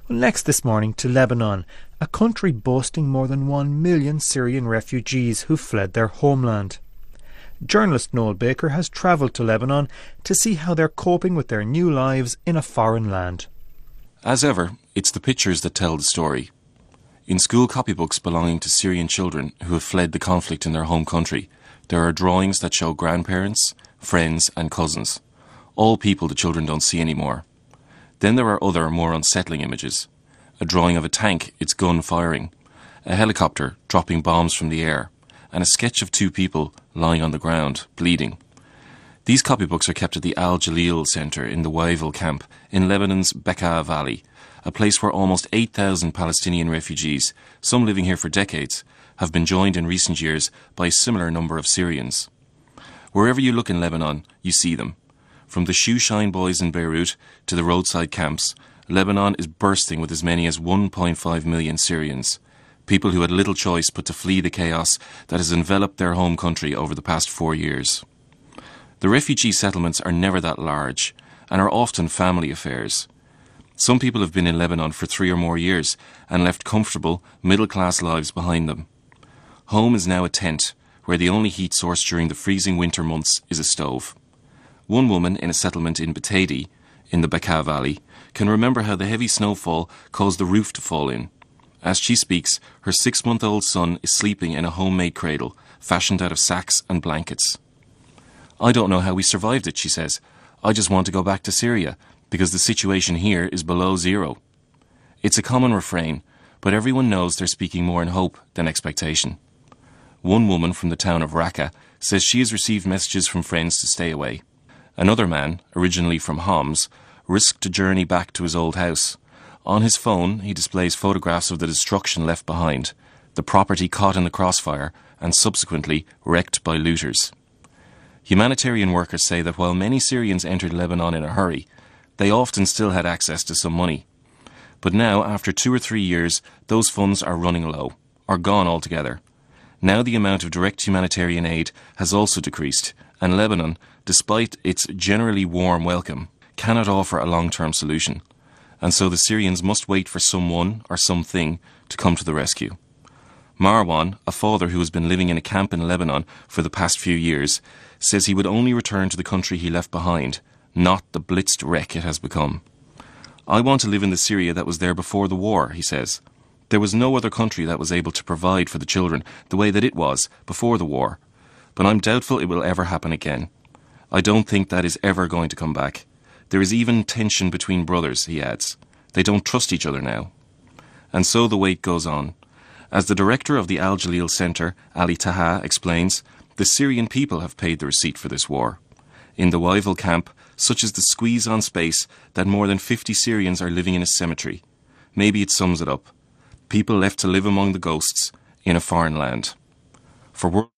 Next this morning to Lebanon, a country boasting more than 1 million Syrian refugees who fled their homeland. Journalist Noel Baker has travelled to Lebanon to see how they're coping with their new lives in a foreign land. As ever, it's the pictures that tell the story. In school copybooks belonging to Syrian children who have fled the conflict in their home country, there are drawings that show grandparents, friends and cousins, all people the children don't see anymore. Then there are other, more unsettling images. A drawing of a tank, its gun firing, a helicopter dropping bombs from the air, and a sketch of 2 people lying on the ground, bleeding. These copybooks are kept at the Al Jalil Centre in the Wavel camp in Lebanon's Bekaa Valley, a place where almost 8,000 Palestinian refugees, some living here for decades, have been joined in recent years by a similar number of Syrians. Wherever you look in Lebanon, you see them. From the shoe shine boys in Beirut to the roadside camps, Lebanon is bursting with as many as 1.5 million Syrians, people who had little choice but to flee the chaos that has enveloped their home country over the past 4 years. The refugee settlements are never that large and are often family affairs. Some people have been in Lebanon for 3 or more years and left comfortable, middle-class lives behind them. Home is now a tent, where the only heat source during the freezing winter months is a stove. One woman in a settlement in Betadi, in the Bekaa Valley, can remember how the heavy snowfall caused the roof to fall in. As she speaks, her 6-month-old son is sleeping in a homemade cradle, fashioned out of sacks and blankets. "I don't know how we survived it," she says. "I just want to go back to Syria, because the situation here is below zero." It's a common refrain, but everyone knows they're speaking more in hope than expectation. One woman from the town of Raqqa says she has received messages from friends to stay away. Another man, originally from Homs, risked a journey back to his old house. On his phone, he displays photographs of the destruction left behind, the property caught in the crossfire and subsequently wrecked by looters. Humanitarian workers say that while many Syrians entered Lebanon in a hurry, they often still had access to some money. But now, after 2 or 3 years, those funds are running low, or gone altogether. Now the amount of direct humanitarian aid has also decreased, and Lebanon, despite its generally warm welcome, cannot offer a long-term solution. And so the Syrians must wait for someone or something to come to the rescue. Marwan, a father who has been living in a camp in Lebanon for the past few years, says he would only return to the country he left behind, not the blitzed wreck it has become. "I want to live in the Syria that was there before the war," he says. "There was no other country that was able to provide for the children the way that it was before the war. But I'm doubtful it will ever happen again. I don't think that is ever going to come back. There is even tension between brothers," he adds. "They don't trust each other now." And so the wait goes on. As the director of the Al Jalil Centre, Ali Taha, explains, the Syrian people have paid the receipt for this war. In the Wavel camp, such is the squeeze on space that more than 50 Syrians are living in a cemetery. Maybe it sums it up. People left to live among the ghosts in a foreign land. For World